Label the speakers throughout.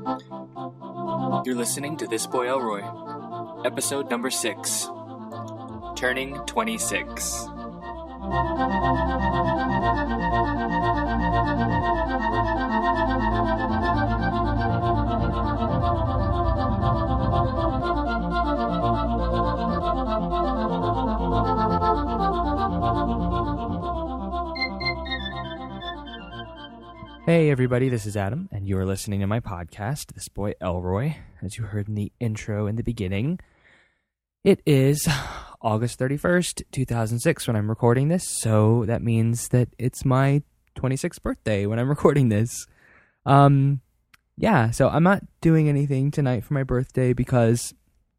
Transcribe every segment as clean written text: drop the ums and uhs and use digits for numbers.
Speaker 1: You're listening to This Boy Elroy, episode number 6, Turning 26. Hey everybody, this is Adam, and you are listening to my podcast, This Boy Elroy. As you heard in the intro in the beginning, it is August 31st, 2006 when I'm recording this, so that means that it's my 26th birthday when I'm recording this. So I'm not doing anything tonight for my birthday because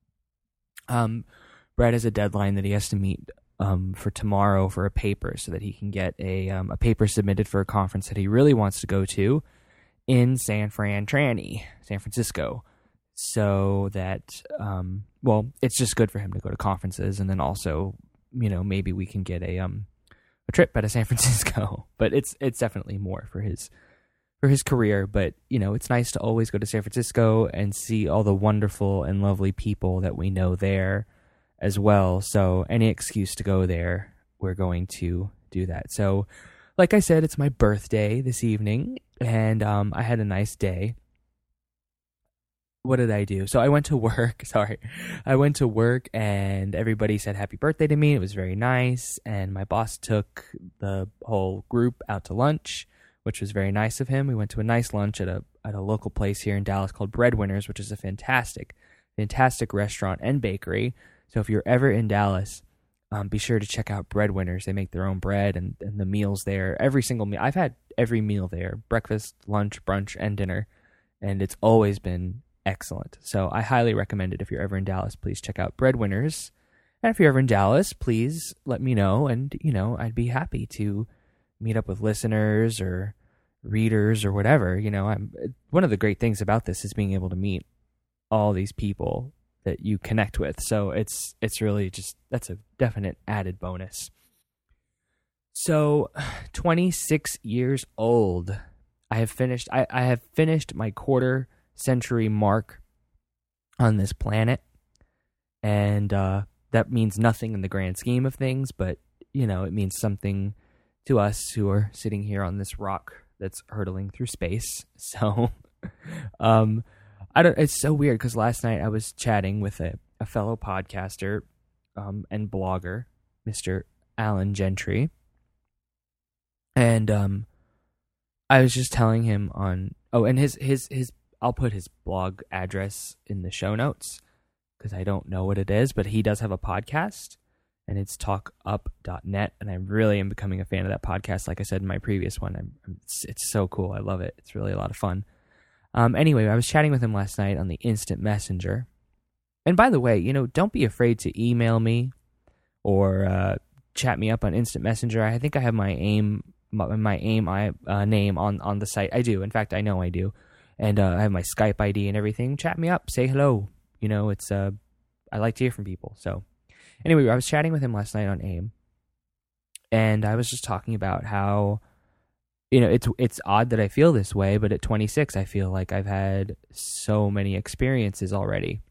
Speaker 1: Brad has a deadline that he has to meet for tomorrow for a paper so that he can get a paper submitted for a conference that he really wants to go to in San Francisco. So that, it's just good for him to go to conferences, and then also, maybe we can get a trip out of San Francisco. But it's definitely more for his career. But, it's nice to always go to San Francisco and see all the wonderful and lovely people that we know there as well. So any excuse to go there, we're going to do that. So like I said, it's my birthday this evening, and I had a nice day. What did I do? So I went to work. I went to work and everybody said happy birthday to me. It was very nice. And my boss took the whole group out to lunch, which was very nice of him. We went to a nice lunch at a local place here in Dallas called Breadwinners, which is a fantastic restaurant and bakery. So if you're ever in Dallas, be sure to check out Breadwinners. They make their own bread, and the meals there, every single meal. I've had every meal there, breakfast, lunch, brunch, and dinner, and it's always been excellent. So I highly recommend it. If you're ever in Dallas, please check out Breadwinners. And if you're ever in Dallas, please let me know, and, I'd be happy to meet up with listeners or readers or whatever. One of the great things about this is being able to meet all these people that you connect with. So it's really just, that's a definite added bonus. So 26 years old. I have finished my quarter century mark on this planet. And that means nothing in the grand scheme of things, but it means something to us who are sitting here on this rock that's hurtling through space. So it's so weird because last night I was chatting with a fellow podcaster and blogger, Mr. Alan Gentry. And I was just telling him and his I'll put his blog address in the show notes because I don't know what it is, but he does have a podcast and it's talkup.net, and I really am becoming a fan of that podcast. Like I said in my previous one, it's so cool. I love it. It's really a lot of fun. Anyway, I was chatting with him last night on the Instant Messenger. And by the way, don't be afraid to email me or chat me up on Instant Messenger. I think I have my AIM name on the site. I do. In fact, I know I do. And I have my Skype ID and everything. Chat me up. Say hello. It's I like to hear from people. So anyway, I was chatting with him last night on AIM. And I was just talking about how it's odd that I feel this way, but at 26, I feel like I've had so many experiences already.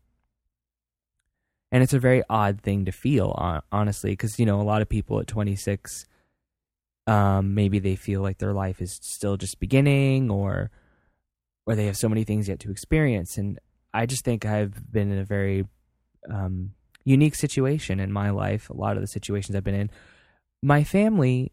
Speaker 1: And it's a very odd thing to feel, honestly, because, a lot of people at 26, maybe they feel like their life is still just beginning, or they have so many things yet to experience. And I just think I've been in a very unique situation in my life. A lot of the situations I've been in, my family,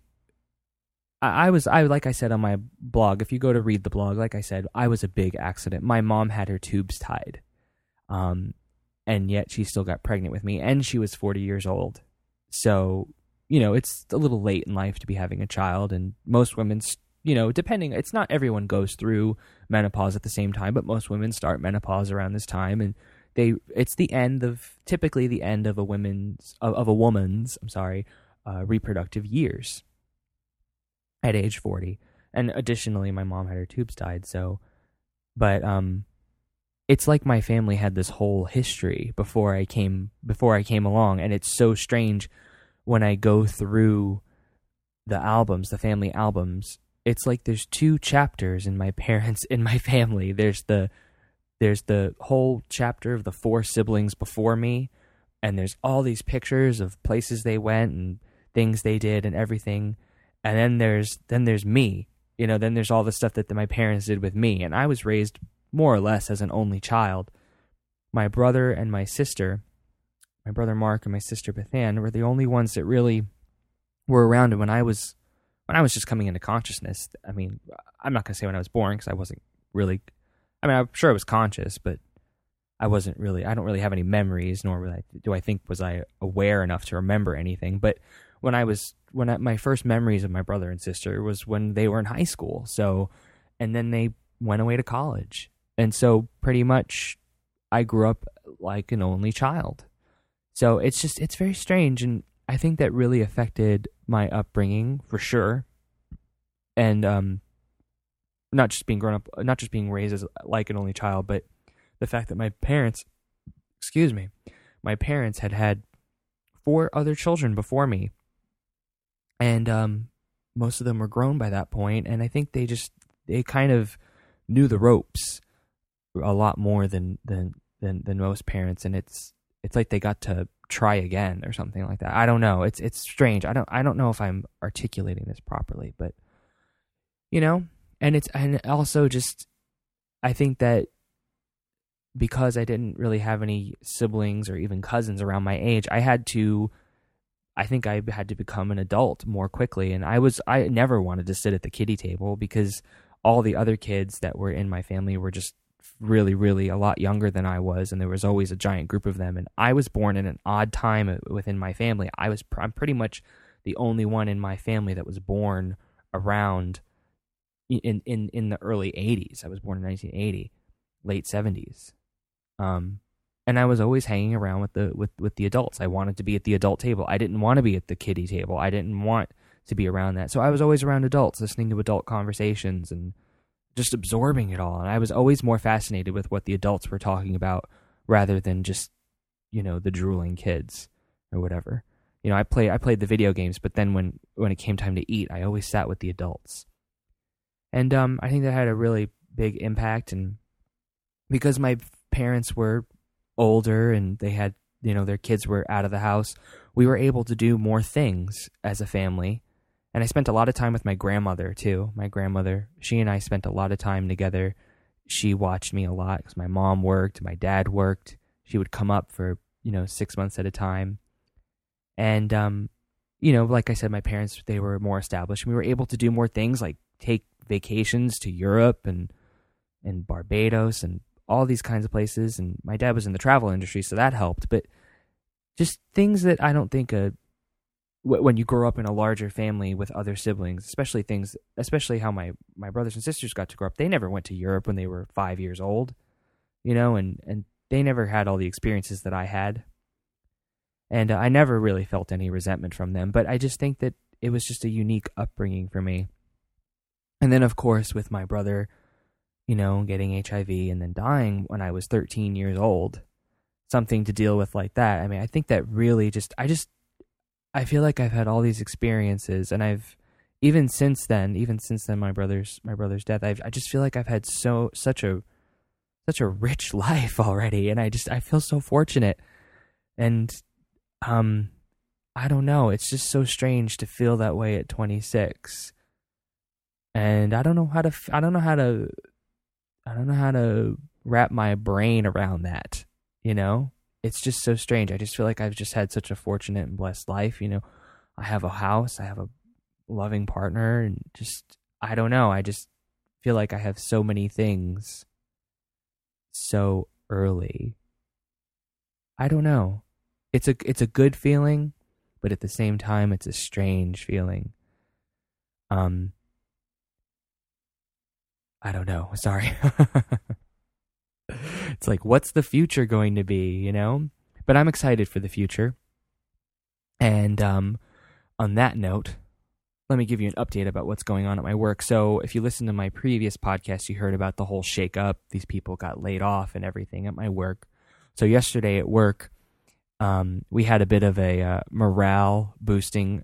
Speaker 1: I like I said on my blog, if you go to read the blog, like I said, I was a big accident. My mom had her tubes tied, and yet she still got pregnant with me, and she was 40 years old. So, it's a little late in life to be having a child, and most women, depending, it's not everyone goes through menopause at the same time, but most women start menopause around this time, and it's typically the end of a woman's reproductive years. At age 40. And additionally, my mom had her tubes tied. So, but it's like my family had this whole history before I came along, and it's so strange when I go through the family albums. It's like there's two chapters in my family. There's the there's the whole chapter of the 4 siblings before me, and there's all these pictures of places they went and things they did and everything. And then there's me, then there's all the stuff that my parents did with me. And I was raised more or less as an only child. My brother and my sister, my brother Mark and my sister Bethan, were the only ones that really were around when I was just coming into consciousness. I mean, I'm not going to say when I was born, because I wasn't really, I'm sure I was conscious, but I don't really have any memories, nor do I think was I aware enough to remember anything. But my first memories of my brother and sister was when they were in high school. So, and then they went away to college. And so pretty much I grew up like an only child. So it's very strange. And I think that really affected my upbringing for sure. And, not just being raised as like an only child, but the fact that my parents had 4 other children before me. And most of them were grown by that point, and I think they kind of knew the ropes a lot more than most parents, and it's like they got to try again or something like that. I don't know. It's strange. I don't know if I'm articulating this properly, but and also just I think that because I didn't really have any siblings or even cousins around my age, I had to become an adult more quickly. And I never wanted to sit at the kiddie table because all the other kids that were in my family were just really, really a lot younger than I was. And there was always a giant group of them. And I was born in an odd time within my family. I'm pretty much the only one in my family that was born around in the early 80s. I was born in 1980, late 70s. And I was always hanging around with the adults. I wanted to be at the adult table. I didn't want to be at the kiddie table. I didn't want to be around that. So I was always around adults, listening to adult conversations and just absorbing it all. And I was always more fascinated with what the adults were talking about rather than just, the drooling kids or whatever. I played the video games, but then when it came time to eat, I always sat with the adults. And I think that had a really big impact. And because my parents were older and they had, their kids were out of the house, we were able to do more things as a family. And I spent a lot of time with my grandmother too. My grandmother, she and I spent a lot of time together. She watched me a lot because my mom worked, my dad worked. She would come up for, 6 months at a time. And, like I said, my parents, they were more established. We were able to do more things like take vacations to Europe and Barbados and all these kinds of places. And my dad was in the travel industry, so that helped. But just things that I don't think when you grow up in a larger family with other siblings, especially how my brothers and sisters got to grow up. They never went to Europe when they were 5 years old, and they never had all the experiences that I had. And I never really felt any resentment from them. But I just think that it was just a unique upbringing for me. And then, of course, with my brother, getting HIV and then dying when I was 13 years old, something to deal with like that. I mean, I think that really I feel like I've had all these experiences, and I've, even since then my brother's death, I just feel like I've had such a rich life already. And I feel so fortunate. And, I don't know. It's just so strange to feel that way at 26. And I don't know how to wrap my brain around that, It's just so strange. I just feel like I've just had such a fortunate and blessed life, I have a house, I have a loving partner, and just, I don't know. I just feel like I have so many things so early. I don't know. It's a good feeling, but at the same time, it's a strange feeling. I don't know. Sorry. It's like, what's the future going to be, But I'm excited for the future. And on that note, let me give you an update about what's going on at my work. So if you listen to my previous podcast, you heard about the whole shake-up. These people got laid off and everything at my work. So yesterday at work, we had a bit of a morale-boosting,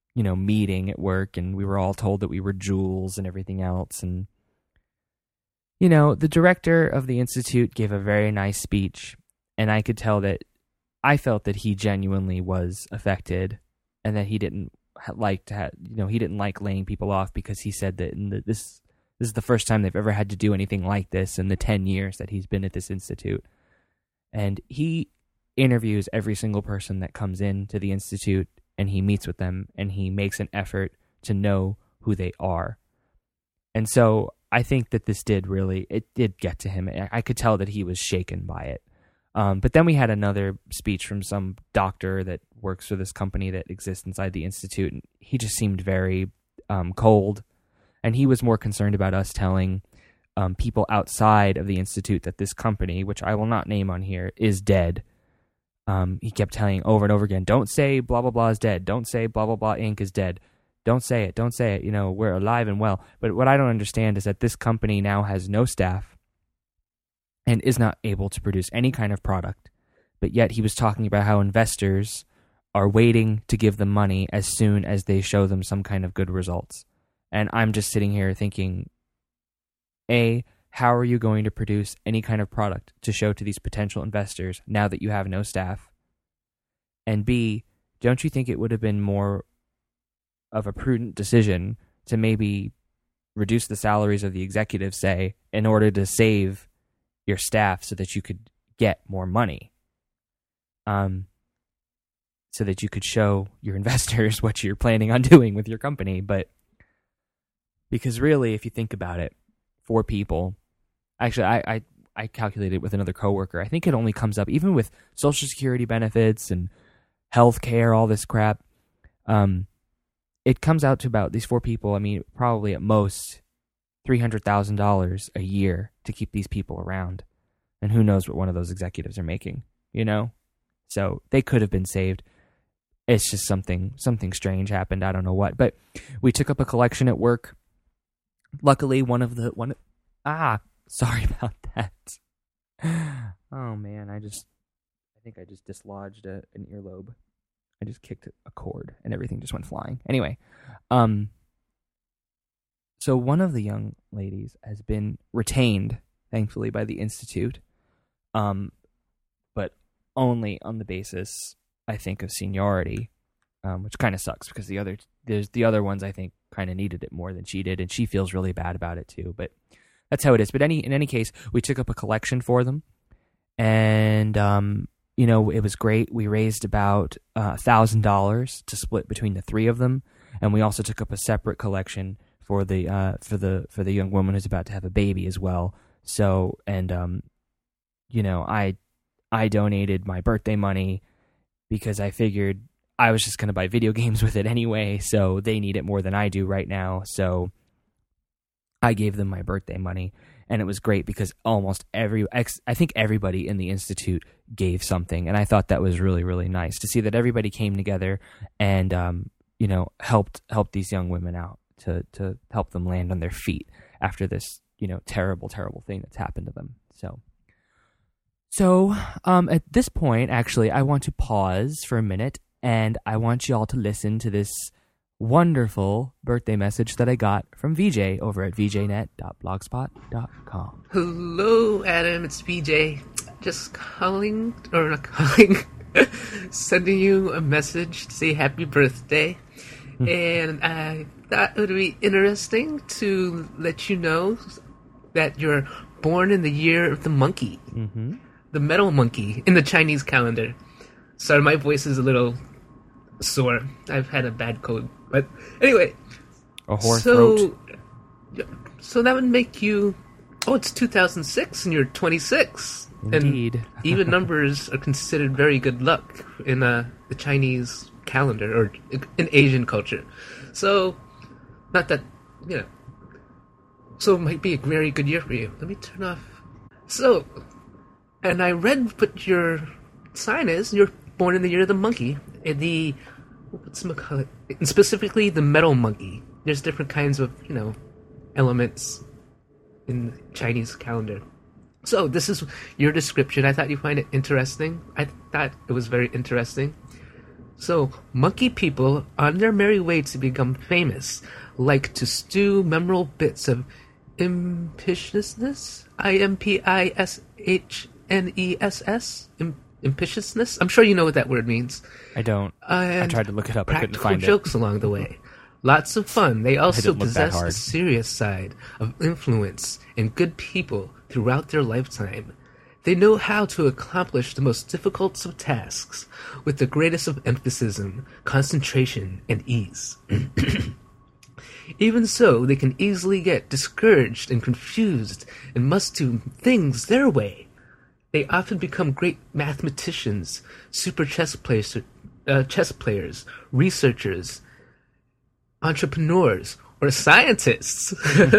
Speaker 1: meeting at work, and we were all told that we were jewels and everything else. And the director of the Institute gave a very nice speech, and I could tell that I felt that he genuinely was affected, and that he didn't like he didn't like laying people off, because he said that this is the first time they've ever had to do anything like this in the 10 years that he's been at this institute. And he interviews every single person that comes into the Institute, and he meets with them, and he makes an effort to know who they are. And so I think that this did get to him. I could tell that he was shaken by it. But then we had another speech from some doctor that works for this company that exists inside the Institute, and he just seemed very cold. And he was more concerned about us telling people outside of the Institute that this company, which I will not name on here, is dead. He kept telling over and over again, don't say blah, blah, blah is dead. Don't say blah, blah, blah Inc. is dead. Don't say it. Don't say it. We're alive and well. But what I don't understand is that this company now has no staff and is not able to produce any kind of product. But yet he was talking about how investors are waiting to give them money as soon as they show them some kind of good results. And I'm just sitting here thinking, A, how are you going to produce any kind of product to show to these potential investors now that you have no staff? And B, don't you think it would have been more of a prudent decision to maybe reduce the salaries of the executives, say, in order to save your staff so that you could get more money? So that you could show your investors what you're planning on doing with your company. But because really, if you think about it, 4 people, actually, I calculated with another coworker, I think it only comes up, even with Social Security benefits and health care, all this crap, it comes out to about, these 4 people, probably at most $300,000 a year to keep these people around. And who knows what one of those executives are making, So they could have been saved. It's just something strange happened. I don't know what. But we took up a collection at work. Luckily, sorry about that. Oh man, I think I just dislodged an earlobe. I just kicked a cord and everything just went flying. Anyway, so one of the young ladies has been retained, thankfully, by the Institute, but only on the basis, I think, of seniority, which kind of sucks because the other ones, I think, kind of needed it more than she did, and she feels really bad about it too. But that's how it is. But in any case, we took up a collection for them, and it was great. We raised about $1,000 to split between the 3 of them, and we also took up a separate collection for the young woman who's about to have a baby as well. So, and I donated my birthday money because I figured I was just going to buy video games with it anyway, so they need it more than I do right now. So I gave them my birthday money, and it was great because almost I think everybody in the Institute gave something, and I thought that was really, really nice to see that everybody came together and helped these young women out to help them land on their feet after this terrible, terrible thing that's happened to them. So at this point, actually, I want to pause for a minute, and I want you all to listen to this wonderful birthday message that I got from VJ over at vjnet.blogspot.com.
Speaker 2: Hello, Adam. It's VJ. Just sending you a message to say happy birthday. And I thought it would be interesting to let you know that you're born in the year of the monkey. Mm-hmm. The metal monkey in the Chinese calendar. Sorry, my voice is a little sore. I've had a bad cold. But anyway.
Speaker 1: A hoarse throat.
Speaker 2: So that would make you... Oh, it's 2006 and you're 26.
Speaker 1: Indeed.
Speaker 2: And even numbers are considered very good luck in the Chinese calendar or in Asian culture. So, not that, So it might be a very good year for you. Let me turn off. So... And I read what your sign is. You're born in the year of the monkey. And and specifically the metal monkey. There's different kinds of, elements in the Chinese calendar. So this is your description. I thought you'd find it interesting. I thought it was very interesting. So, monkey people, on their merry way to become famous, like to stew memorable bits of impitiousness. Impishnesses. Impitiousness. I'm sure you know what that word means.
Speaker 1: I don't. I tried to look it up. I couldn't
Speaker 2: Practical
Speaker 1: find
Speaker 2: jokes along the way. Lots of fun. They also
Speaker 1: didn't look that
Speaker 2: possess a
Speaker 1: hard.
Speaker 2: serious side of influence and good people throughout their lifetime. They know how to accomplish the most difficult of tasks with the greatest of emphasis, concentration, and ease. Even so, they can easily get discouraged and confused and must do things their way. They often become great mathematicians, super chess players, researchers, entrepreneurs, or scientists.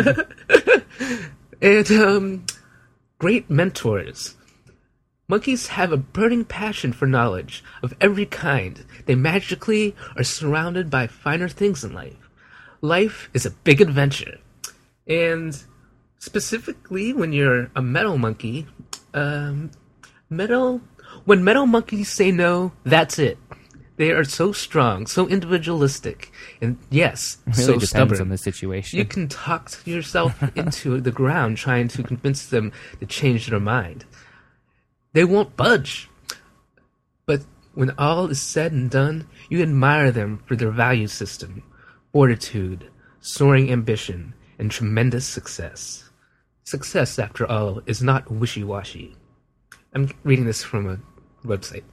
Speaker 2: And great mentors. Monkeys have a burning passion for knowledge of every kind. They magically are surrounded by finer things in life. Life is a big adventure. And specifically when you're a metal monkey, when metal monkeys say no, that's it. They are so strong, so individualistic, and yes,
Speaker 1: It
Speaker 2: so
Speaker 1: really depends
Speaker 2: stubborn.
Speaker 1: on the situation.
Speaker 2: You can talk yourself into the ground trying to convince them to change their mind. They won't budge. But when all is said and done, you admire them for their value system, fortitude, soaring ambition, and tremendous success. Success, after all, is not wishy-washy. I'm reading this from a website.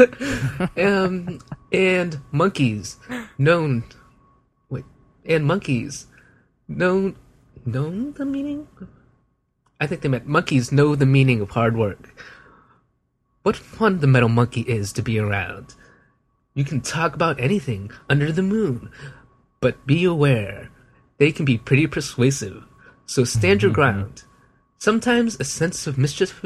Speaker 2: And monkeys known the meaning? I think they meant monkeys know the meaning of hard work. What fun the metal monkey is to be around. You can talk about anything under the moon, but be aware, they can be pretty persuasive, so stand your ground. Sometimes a sense of mischief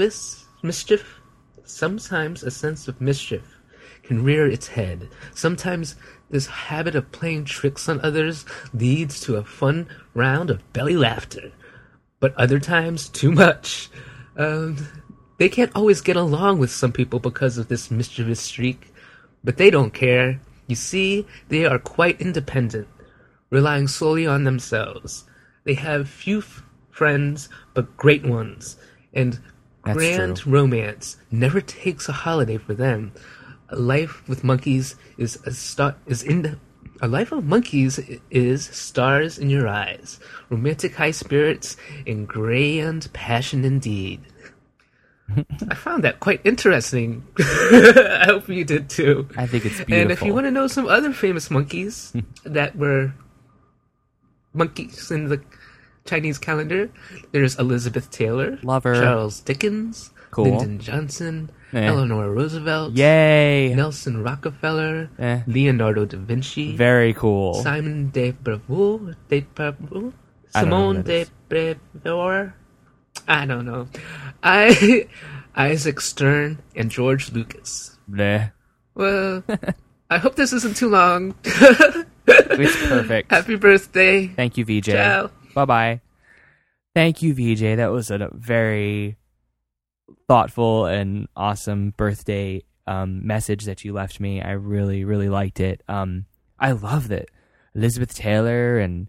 Speaker 2: can rear its head. Sometimes this habit of playing tricks on others leads to a fun round of belly laughter. But other times, too much. They can't always get along with some people because of this mischievous streak, but they don't care. You see, they are quite independent, relying solely on themselves. They have few friends, but great ones, and
Speaker 1: That's
Speaker 2: grand
Speaker 1: true.
Speaker 2: romance never takes a holiday for them. A life with monkeys is a life of monkeys is stars in your eyes, romantic high spirits, and grand passion indeed. I found that quite interesting. I hope you did too.
Speaker 1: I think it's beautiful.
Speaker 2: And if you want to know some other famous monkeys that were monkeys in the Chinese calendar, there's Elizabeth Taylor,
Speaker 1: Love her.
Speaker 2: Charles Dickens,
Speaker 1: Cool.
Speaker 2: Lyndon Johnson,
Speaker 1: Eh.
Speaker 2: Eleanor Roosevelt,
Speaker 1: Yay!
Speaker 2: Nelson Rockefeller,
Speaker 1: Eh.
Speaker 2: Leonardo da Vinci,
Speaker 1: Very cool.
Speaker 2: Simon de Beauvoir,
Speaker 1: I don't know
Speaker 2: Simone
Speaker 1: who
Speaker 2: de
Speaker 1: that
Speaker 2: Beauvoir. I don't know. Isaac Stern and George Lucas.
Speaker 1: Bleh.
Speaker 2: Well, I hope this isn't too long.
Speaker 1: It's perfect.
Speaker 2: Happy birthday.
Speaker 1: Thank you, VJ.
Speaker 2: Ciao.
Speaker 1: Bye-bye. Thank you, VJ. That was a very thoughtful and awesome birthday message that you left me. I really, really liked it. I love that Elizabeth Taylor and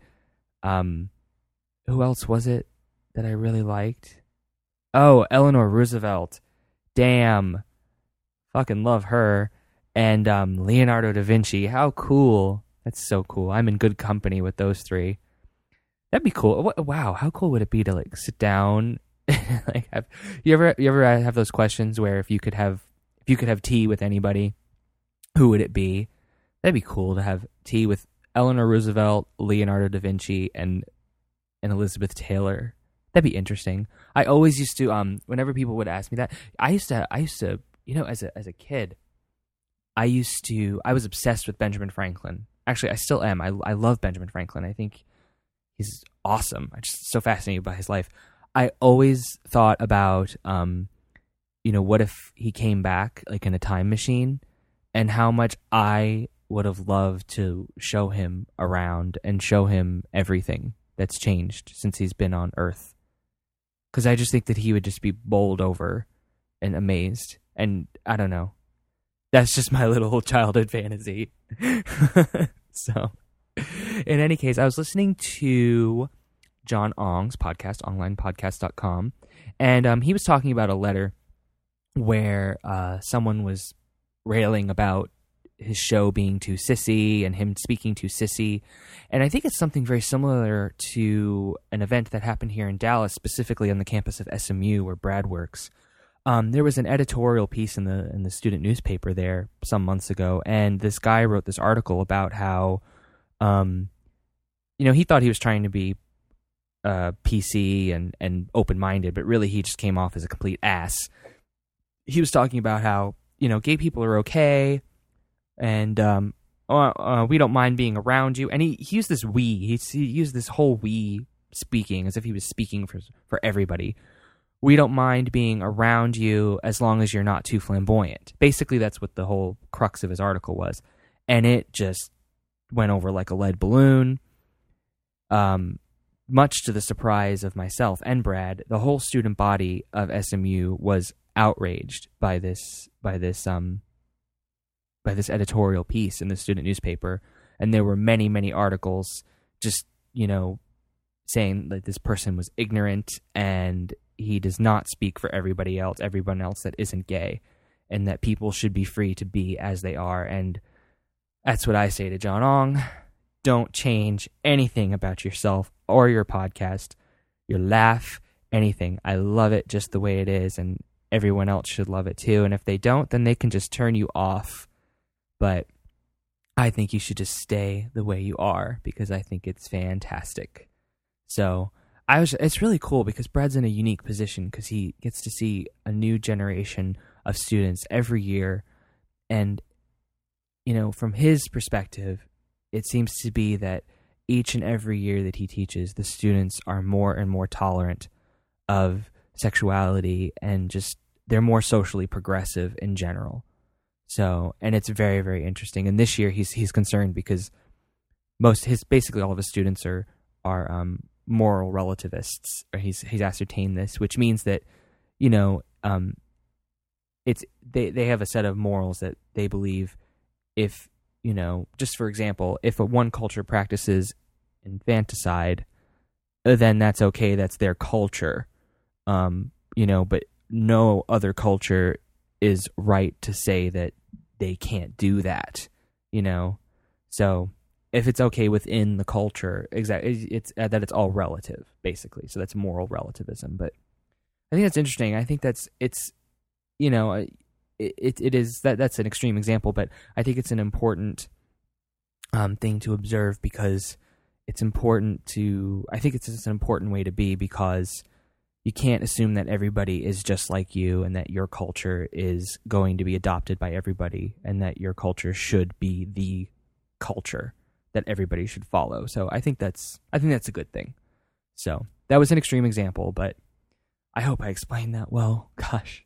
Speaker 1: who else was it that I really liked? Oh, Eleanor Roosevelt. Damn. Fucking love her. And Leonardo da Vinci. How cool. That's so cool. I'm in good company with those three. That'd be cool. Wow, how cool would it be to like sit down like have you ever have those questions where if you could have tea with anybody, who would it be? That'd be cool to have tea with Eleanor Roosevelt, Leonardo da Vinci, and Elizabeth Taylor. That'd be interesting. I always used to whenever people would ask me that, I used to as a kid, I was obsessed with Benjamin Franklin. Actually, I still am. I love Benjamin Franklin. I think he's awesome. I'm just so fascinated by his life. I always thought about, what if he came back like in a time machine, and how much I would have loved to show him around and show him everything that's changed since he's been on Earth. Because I just think that he would just be bowled over and amazed. And I don't know. That's just my little childhood fantasy. So, in any case, I was listening to John Ong's podcast, onlinepodcast.com, and he was talking about a letter where someone was railing about his show being too sissy and him speaking too sissy. And I think it's something very similar to an event that happened here in Dallas, specifically on the campus of SMU where Brad works. There was an editorial piece in the student newspaper there some months ago, and this guy wrote this article about how, he thought he was trying to be PC and open-minded, but really he just came off as a complete ass. He was talking about how, gay people are okay, and we don't mind being around you. And he used this we. He used this whole we speaking as if he was speaking for everybody. We don't mind being around you as long as you're not too flamboyant. Basically, that's what the whole crux of his article was. And it just went over like a lead balloon. Much to the surprise of myself and Brad, the whole student body of SMU was outraged by this editorial piece in the student newspaper. And there were many, many articles just, saying that this person was ignorant and he does not speak for everyone else that isn't gay, and that people should be free to be as they are. And that's what I say to John Ong. Don't change anything about yourself or your podcast, your laugh, anything. I love it just the way it is, and everyone else should love it too. And if they don't, then they can just turn you off. But I think you should just stay the way you are, because I think it's fantastic. So it's really cool because Brad's in a unique position because he gets to see a new generation of students every year. And, from his perspective, it seems to be that each and every year that he teaches, the students are more and more tolerant of sexuality and just they're more socially progressive in general. So, and it's very, very interesting. And this year he's concerned because basically all of his students are moral relativists. Or he's ascertained this, which means that, they have a set of morals that they believe if, just for example, if one culture practices infanticide, then that's okay. That's their culture. But no other culture is right to say that they can't do that, So if it's okay within the culture, exactly, it's all relative, basically. So that's moral relativism. But I think that's interesting. I think that's that's an extreme example, but I think it's an important thing to observe because it's important to. I think it's just an important way to be because you can't assume that everybody is just like you and that your culture is going to be adopted by everybody and that your culture should be the culture that everybody should follow. So I think that's a good thing. So that was an extreme example, but I hope I explained that well. Gosh.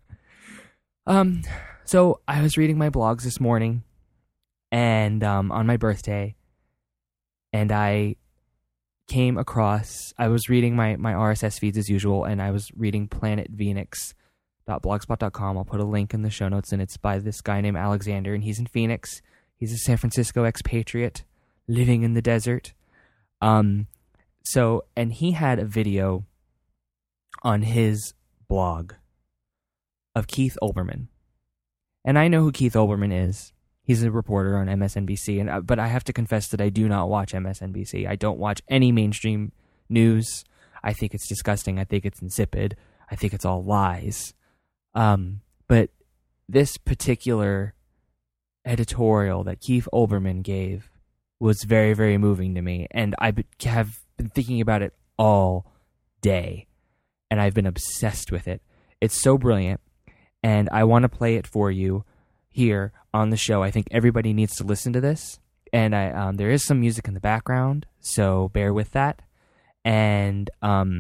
Speaker 1: So I was reading my blogs this morning and on my birthday, and I came across, I was reading my RSS feeds as usual, and I was reading planetphoenix.blogspot.com. I'll put a link in the show notes, and it's by this guy named Alexander, and he's in Phoenix. He's a San Francisco expatriate living in the desert. And he had a video on his blog of Keith Olbermann. And I know who Keith Olbermann is. He's a reporter on MSNBC, but I have to confess that I do not watch MSNBC. I don't watch any mainstream news. I think it's disgusting. I think it's insipid. I think it's all lies. But this particular editorial that Keith Olbermann gave was very, very moving to me. And I have been thinking about it all day. And I've been obsessed with it. It's so brilliant. And I want to play it for you here on the show. I think everybody needs to listen to this. And there is some music in the background, so bear with that. And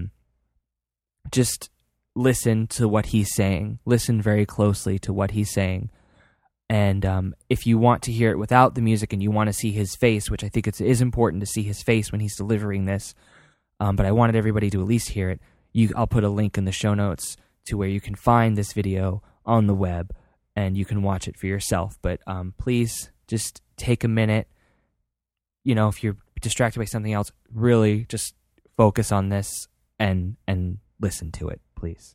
Speaker 1: just listen to what he's saying. Listen very closely to what he's saying. And if you want to hear it without the music and you want to see his face, which I think it is important to see his face when he's delivering this, but I wanted everybody to at least hear it, I'll put a link in the show notes to where you can find this video on the web and you can watch it for yourself. But please just take a minute. If you're distracted by something else, really just focus on this and listen to it, please.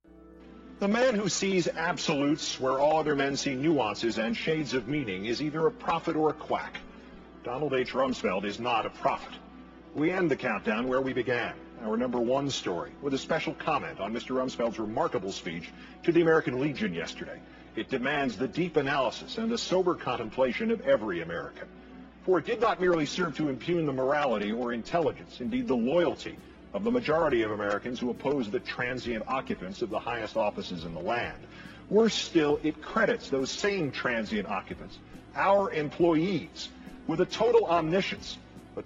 Speaker 3: The man who sees absolutes where all other men see nuances and shades of meaning is either a prophet or a quack. Donald H. Rumsfeld is not a prophet. We end the countdown where we began, our number one story, with a special comment on Mr. Rumsfeld's remarkable speech to the American Legion yesterday. It demands the deep analysis and the sober contemplation of every American. For it did not merely serve to impugn the morality or intelligence, indeed the loyalty, of the majority of Americans who oppose the transient occupants of the highest offices in the land. Worse still, it credits those same transient occupants, our employees, with a total omniscience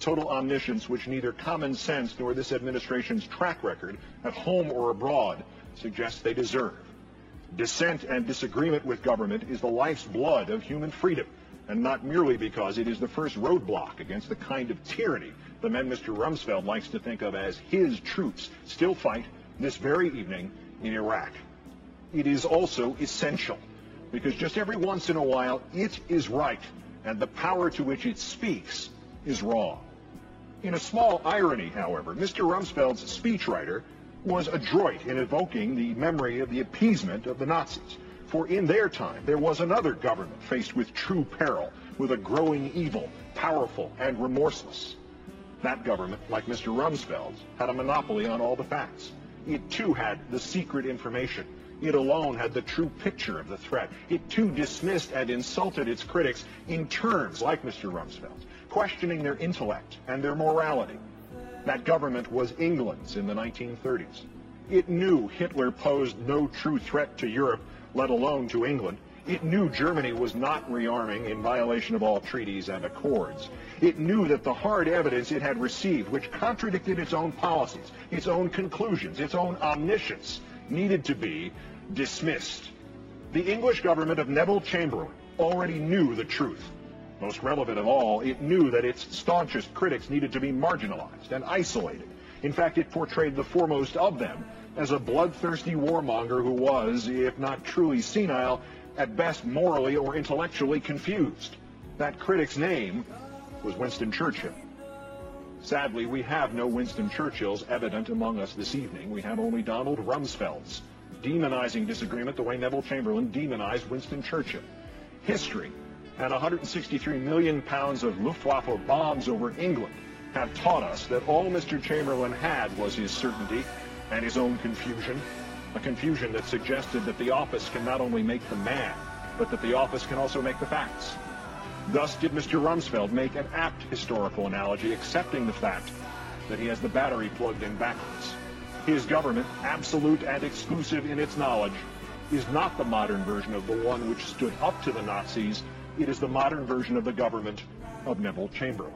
Speaker 3: which neither common sense nor this administration's track record, at home or abroad, suggests they deserve. Dissent and disagreement with government is the life's blood of human freedom, and not merely because it is the first roadblock against the kind of tyranny the men Mr. Rumsfeld likes to think of as his troops still fight this very evening in Iraq. It is also essential, because just every once in a while it is right, and the power to which it speaks is wrong. In a small irony, however, Mr. Rumsfeld's speechwriter was adroit in evoking the memory of the appeasement of the Nazis. For in their time, there was another government faced with true peril, with a growing evil, powerful and remorseless. That government, like Mr. Rumsfeld's, had a monopoly on all the facts. It too had the secret information. It alone had the true picture of the threat. It too dismissed and insulted its critics in terms like Mr. Rumsfeld's, questioning their intellect and their morality. That government was England's in the 1930s. It knew Hitler posed no true threat to Europe, let alone to England. It knew Germany was not rearming in violation of all treaties and accords. It knew that the hard evidence it had received, which contradicted its own policies, its own conclusions, its own omniscience, needed to be dismissed. The English government of Neville Chamberlain already knew the truth. Most relevant of all, it knew that its staunchest critics needed to be marginalized and isolated. In fact, it portrayed the foremost of them as a bloodthirsty warmonger who was, if not truly senile, at best morally or intellectually confused. That critic's name was Winston Churchill. Sadly, we have no Winston Churchills evident among us this evening. We have only Donald Rumsfelds, demonizing disagreement the way Neville Chamberlain demonized Winston Churchill. History and 163 million pounds of Luftwaffe bombs over England have taught us that all Mr. Chamberlain had was his certainty and his own confusion, a confusion that suggested that the office can not only make the man, but that the office can also make the facts. Thus did Mr. Rumsfeld make an apt historical analogy, accepting the fact that he has the battery plugged in backwards. His government, absolute and exclusive in its knowledge, is not the modern version of the one which stood up to the Nazis. It is the modern version of the government of Neville Chamberlain.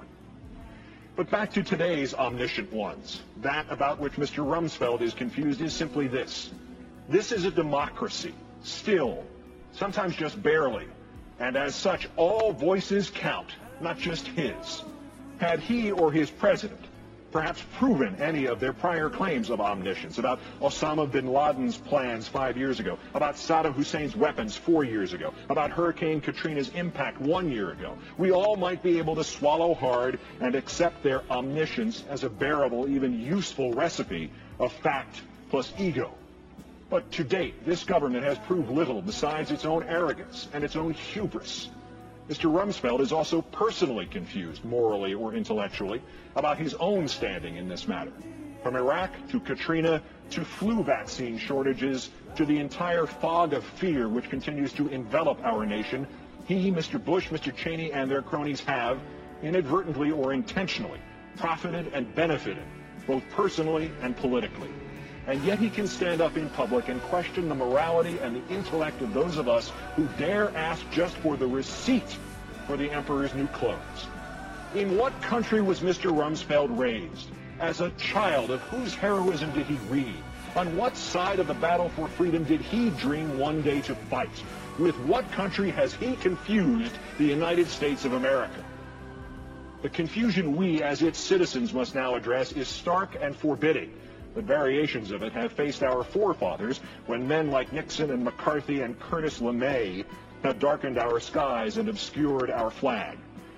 Speaker 3: But back to today's omniscient ones. That about which Mr. Rumsfeld is confused is simply this. This is a democracy, still, sometimes just barely, and as such, all voices count, not just his. Had he or his president perhaps proven any of their prior claims of omniscience about Osama bin Laden's plans 5 years ago, about Saddam Hussein's weapons 4 years ago, about Hurricane Katrina's impact 1 year ago, we all might be able to swallow hard and accept their omniscience as a bearable, even useful recipe of fact plus ego. But to date, this government has proved little besides its own arrogance and its own hubris. Mr. Rumsfeld is also personally confused, morally or intellectually, about his own standing in this matter. From Iraq to Katrina to flu vaccine shortages to the entire fog of fear which continues to envelop our nation, he, Mr. Bush, Mr. Cheney, and their cronies have, inadvertently or intentionally, profited and benefited, both personally and politically. And yet he can stand up in public and question the morality and the intellect of those of us who dare ask just for the receipt for the emperor's new clothes. In what country was Mr. Rumsfeld raised? As a child, of whose heroism did he read? On what side of the battle for freedom did he dream one day to fight? With what country has he confused the United States of America? The confusion we as its citizens must now address is stark and forbidding. The variations of it have faced our forefathers when men like Nixon and McCarthy and Curtis LeMay have darkened our skies and obscured our flag.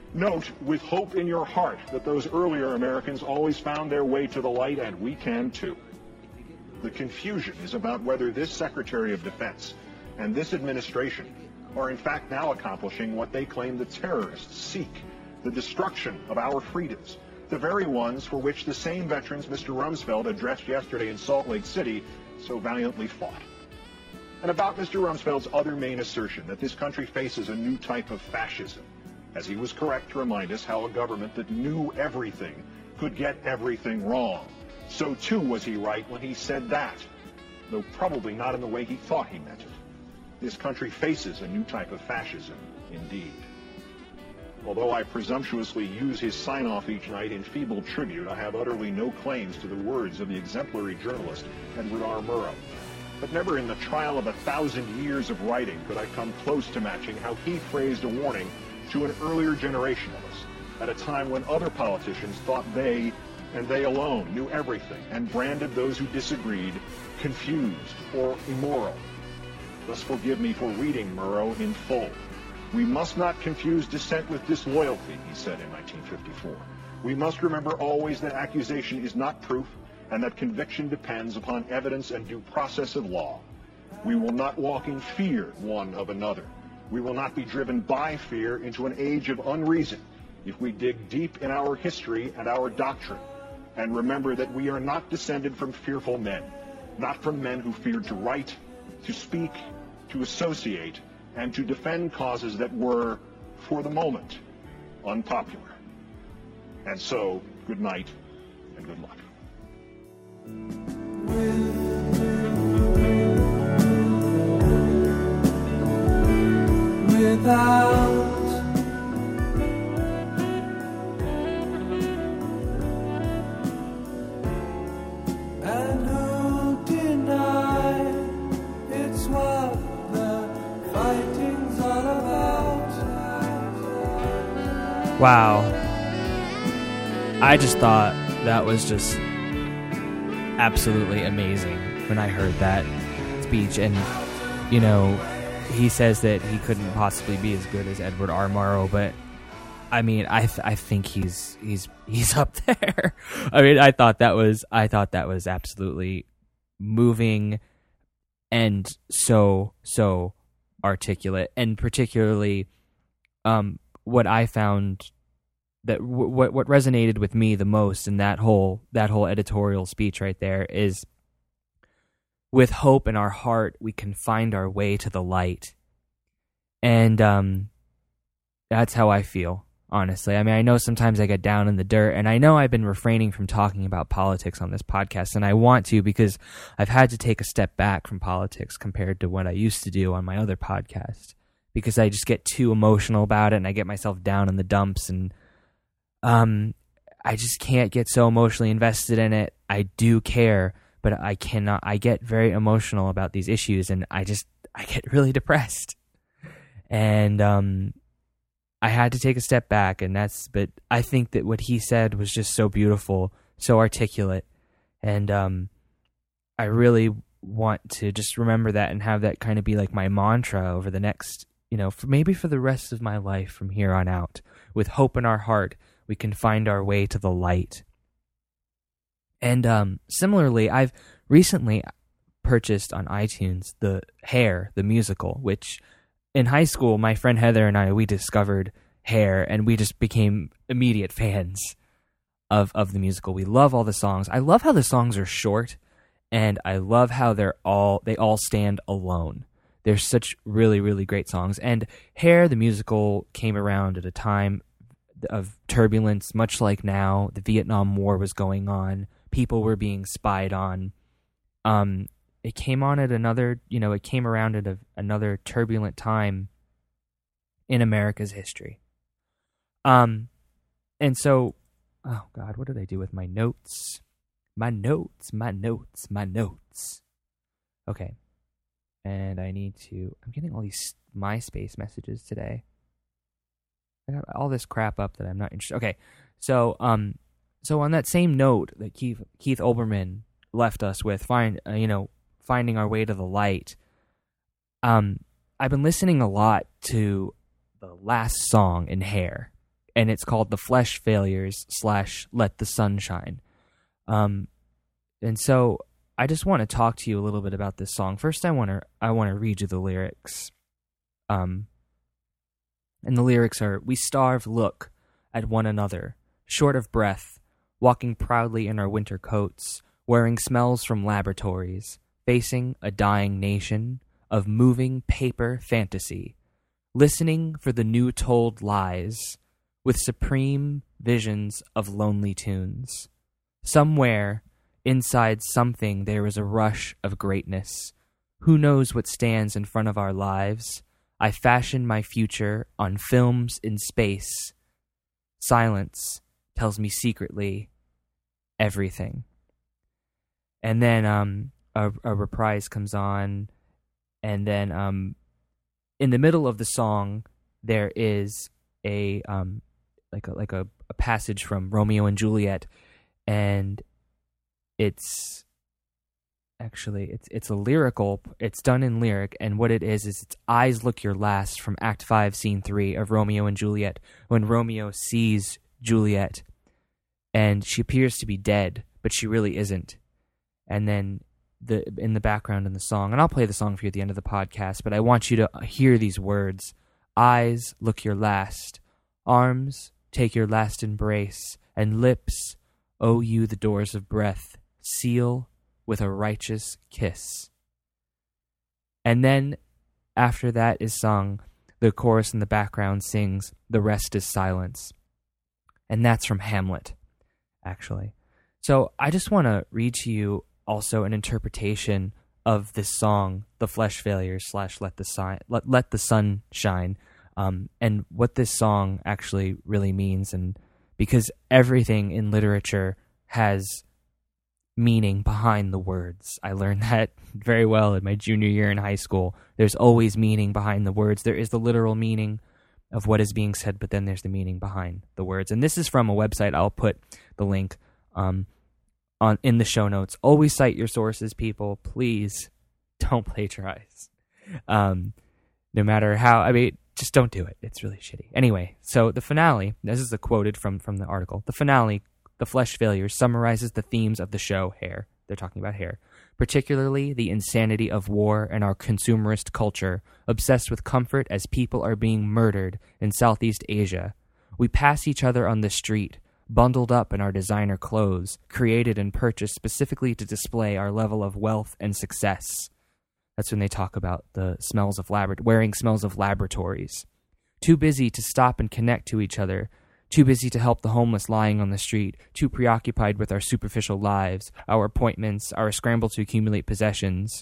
Speaker 3: Note with hope in your heart that those earlier Americans always found their way to the light, and we can too. The confusion is about whether this Secretary of Defense and this administration are in fact now accomplishing what they claim the terrorists seek, the destruction of our freedoms, the very ones for which the same veterans Mr. Rumsfeld addressed yesterday in Salt Lake City so valiantly fought. And about Mr. Rumsfeld's other main assertion that this country faces a new type of fascism, as he was correct to remind us how a government that knew everything could get everything wrong. So too was he right when he said that, though probably not in the way he thought he meant it. This country faces a new type of fascism, indeed. Although I presumptuously use his sign-off each night in feeble tribute, I have utterly no claims to the words of the exemplary journalist Edward R. Murrow. But never in the trial of 1,000 years of writing could I come close to matching how he phrased a warning to an earlier generation of us, at a time when other politicians thought they, and they alone, knew everything, and branded those who disagreed confused or immoral. Thus forgive me for reading Murrow in full. We must not confuse dissent with disloyalty, he said in 1954. We must remember always that accusation is not proof, and that conviction depends upon evidence and due process of law. We will not walk in fear one of another. We will not be driven by fear into an age of unreason if we dig deep in our history and our doctrine, and remember that we are not descended from fearful men, not from men who feared to write, to speak, to associate, and to defend causes that were, for the moment, unpopular. And so, good night and good luck.
Speaker 4: Without and who deny it's what the fighting's all about.
Speaker 1: Wow. I just thought that was just absolutely amazing when I heard that speech. And, you know, he says that he couldn't possibly be as good as Edward R. Murrow, but I mean, I think he's up there. I mean, I thought that was absolutely moving and so articulate, and particularly what I found that what resonated with me the most in that whole editorial speech right there is, with hope in our heart, we can find our way to the light. And that's how I feel, honestly. I mean, I know sometimes I get down in the dirt, and I know I've been refraining from talking about politics on this podcast, and I want to because I've had to take a step back from politics compared to what I used to do on my other podcast, because I just get too emotional about it, and I get myself down in the dumps, and I just can't get so emotionally invested in it. I do care, but I cannot. I get very emotional about these issues, and I get really depressed. And I had to take a step back, but I think that what he said was just so beautiful, so articulate, and I really want to just remember that and have that kind of be like my mantra over the next, maybe for the rest of my life from here on out. With hope in our heart, we can find our way to the light. And similarly, I've recently purchased on iTunes the Hair, the musical, which in high school, my friend Heather and I, we discovered Hair, and we just became immediate fans of the musical. We love all the songs. I love how the songs are short, and I love how they all stand alone. They're such really, really great songs. And Hair, the musical, came around at a time of turbulence, much like now. The Vietnam War was going on. People were being spied on. It came on at it came around at another turbulent time in America's history. And so, oh God, what did I do with my notes? My notes. Okay. And I'm getting all these MySpace messages today. I got all this crap up that I'm not interested. Okay. So on that same note that Keith Olbermann left us with, finding our way to the light. I've been listening a lot to the last song in Hair, and it's called The Flesh Failures / Let the Sun Shine. And so I just want to talk to you a little bit about this song. First, I want to read you the lyrics. And the lyrics are, "We starve, look at one another, short of breath, walking proudly in our winter coats, wearing smells from laboratories, facing a dying nation of moving paper fantasy, listening for the new told lies, with supreme visions of lonely tunes. Somewhere, inside something, there is a rush of greatness. Who knows what stands in front of our lives? I fashion my future on films in space. Silence tells me secretly everything." And then a reprise comes on, and then in the middle of the song there is a passage from Romeo and Juliet, and it's a lyrical, it's done in lyric, and what it is it's "Eyes Look Your Last" from Act 5, Scene 3 of Romeo and Juliet, when Romeo sees Juliet, and she appears to be dead, but she really isn't. And then in the background in the song, and I'll play the song for you at the end of the podcast, but I want you to hear these words: "Eyes look your last, arms take your last embrace, and lips owe you the doors of breath, seal with a righteous kiss." And then after that is sung, the chorus in the background sings, "The rest is silence." And that's from Hamlet, actually. So I just want to read to you also an interpretation of this song, "The Flesh Failures / Let the Sun Shine," and what this song actually really means. And because everything in literature has meaning behind the words. I learned that very well in my junior year in high school. There's always meaning behind the words. There is the literal meaning of what is being said, but then there's the meaning behind the words. And this is from a website. I'll put the link in the show notes. Always cite your sources, people. Please don't plagiarize. No matter how, just don't do it. It's really shitty. Anyway, so the finale, this is a quoted from the article. The finale, "The Flesh Failures," summarizes the themes of the show, Hair. They're talking about hair. Particularly the insanity of war and our consumerist culture, obsessed with comfort as people are being murdered in Southeast Asia. We pass each other on the street, bundled up in our designer clothes, created and purchased specifically to display our level of wealth and success. That's when they talk about the wearing smells of laboratories. Too busy to stop and connect to each other, too busy to help the homeless lying on the street, too preoccupied with our superficial lives, our appointments, our scramble to accumulate possessions.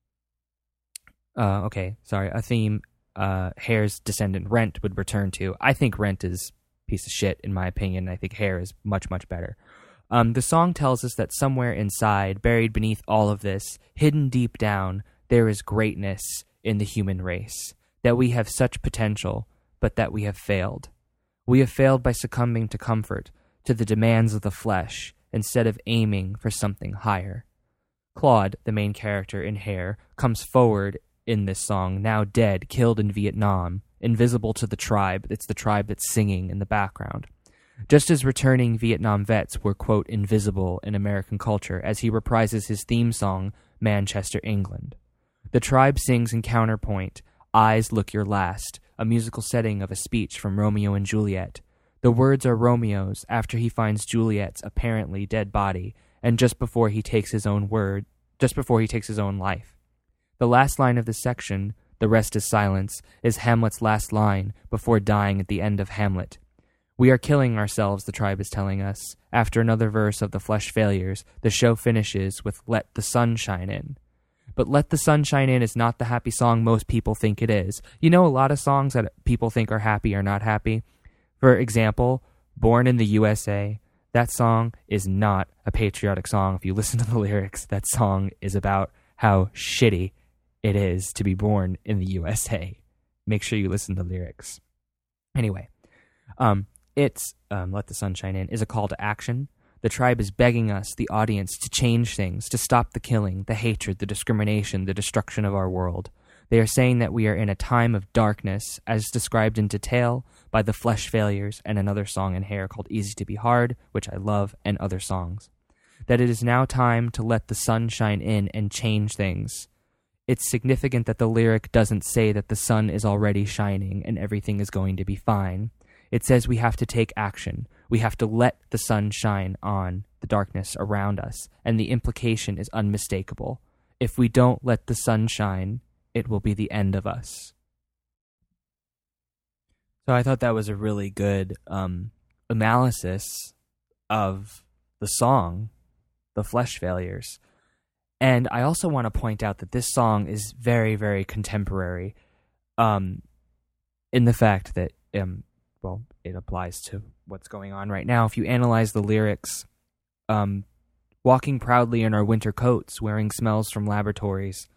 Speaker 1: A theme Hair's descendant Rent would return to. I think Rent is a piece of shit, in my opinion. I think Hair is much, much better. The song tells us that somewhere inside, buried beneath all of this, hidden deep down, there is greatness in the human race, that we have such potential, but that we have failed. We have failed by succumbing to comfort, to the demands of the flesh, instead of aiming for something higher. Claude, the main character in Hair, comes forward in this song, now dead, killed in Vietnam, invisible to the tribe. It's the tribe that's singing in the background. Just as returning Vietnam vets were, quote, invisible in American culture, as he reprises his theme song, Manchester, England. The tribe sings in counterpoint, "Eyes Look Your Last," a musical setting of a speech from Romeo and Juliet. The words are Romeo's after he finds Juliet's apparently dead body, and just before he takes his own life. The last line of this section, "The rest is silence," is Hamlet's last line before dying at the end of Hamlet. We are killing ourselves, the tribe is telling us. After another verse of The Flesh Failures, the show finishes with "Let the Sun Shine In." But "Let the Sun Shine In" is not the happy song most people think it is. You know, a lot of songs that people think are happy are not happy. For example, Born in the USA, that song is not a patriotic song. If you listen to the lyrics, that song is about how shitty it is to be born in the USA. Make sure you listen to the lyrics. Anyway, it's "Let the Sun Shine In" is a call to action. The tribe is begging us, the audience, to change things, to stop the killing, the hatred, the discrimination, the destruction of our world. They are saying that we are in a time of darkness, as described in detail by the Flesh Failures and another song in Hair called Easy to Be Hard, which I love, and other songs. That it is now time to let the sun shine in and change things. It's significant that the lyric doesn't say that the sun is already shining and everything is going to be fine. It says we have to take action. We have to let the sun shine on the darkness around us, and the implication is unmistakable. If we don't let the sun shine, it will be the end of us. So I thought that was a really good analysis of the song, The Flesh Failures. And I also want to point out that this song is very, very contemporary in the fact that, it applies to what's going on right now. If you analyze the lyrics, walking proudly in our winter coats, wearing smells from laboratories,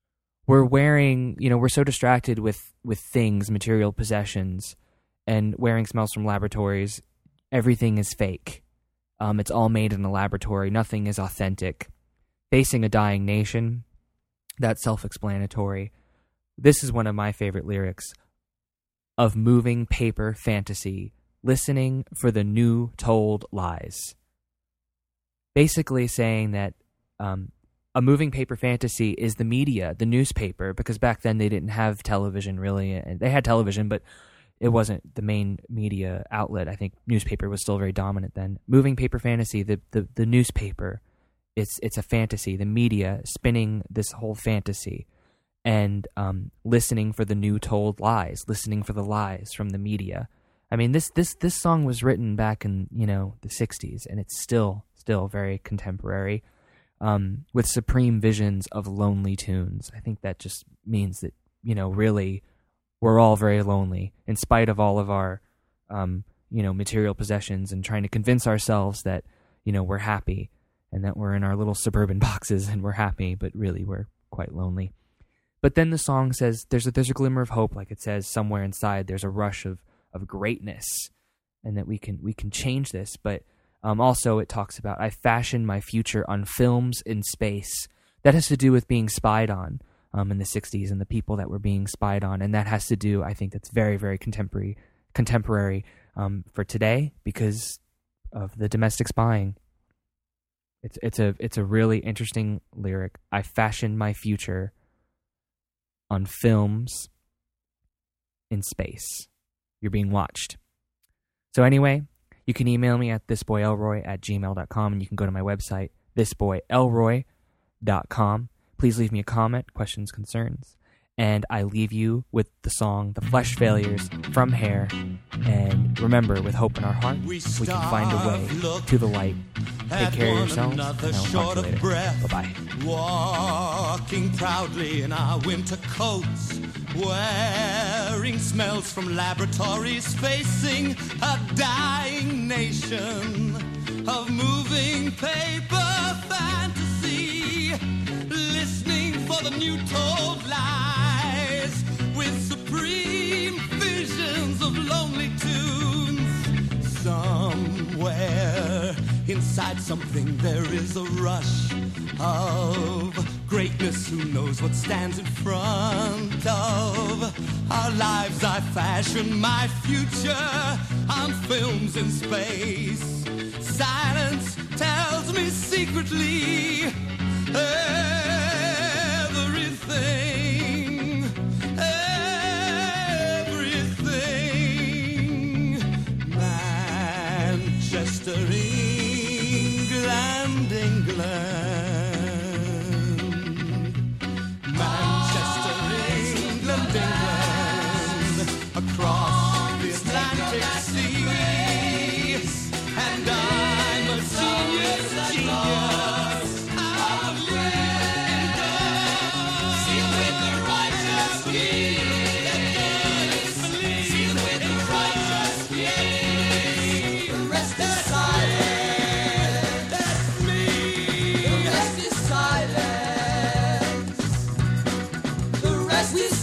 Speaker 1: we're so distracted with things, material possessions, and wearing smells from laboratories, everything is fake. It's all made in a laboratory. Nothing is authentic. Facing a dying nation, that's self-explanatory. This is one of my favorite lyrics of moving paper fantasy, listening for the new told lies. Basically saying that a moving paper fantasy is the media, the newspaper, because back then they didn't have television really. They had television, but it wasn't the main media outlet. I think newspaper was still very dominant then. Moving paper fantasy, the newspaper, it's a fantasy, the media spinning this whole fantasy, and listening for the new told lies, listening for the lies from the media. I mean, this song was written back in, the 60s, and it's still very contemporary, with supreme visions of lonely tunes. I think that just means that, really we're all very lonely in spite of all of our, material possessions and trying to convince ourselves that, we're happy and that we're in our little suburban boxes and we're happy, but really we're quite lonely. But then the song says there's a glimmer of hope, like it says somewhere inside. There's a rush of greatness, and that we can change this. But also it talks about I fashioned my future on films in space. That has to do with being spied on in the 60s and the people that were being spied on, and that has to do, I think, that's very, very contemporary for today because of the domestic spying. It's a really interesting lyric. I fashioned my future on films in space. You're being watched. So anyway, you can email me at thisboyelroy@gmail.com, and you can go to my website, thisboyelroy.com. Please leave me a comment, questions, concerns. And I leave you with the song The Flesh Failures from Hair. And remember, with hope in our heart, we can find a way to the light. Take care of yourselves, and I'll talk to you later. Bye-bye.
Speaker 5: Walking proudly in our winter coats, wearing smells from laboratories, facing a dying nation of moving paper fantasy, listening for the new told lies, with supreme visions of lonely tunes. Somewhere inside something there is a rush of greatness. Who knows what stands in front of our lives? I fashion my future on films in space. Silence tells me secretly everything, everything. Manchester, England, Manchester, England, across the Atlantic Sea, and I'm a genius. I've lived seen with the righteous king, seen with the righteous king. The rest is silent. That's me. The rest is silent. The rest is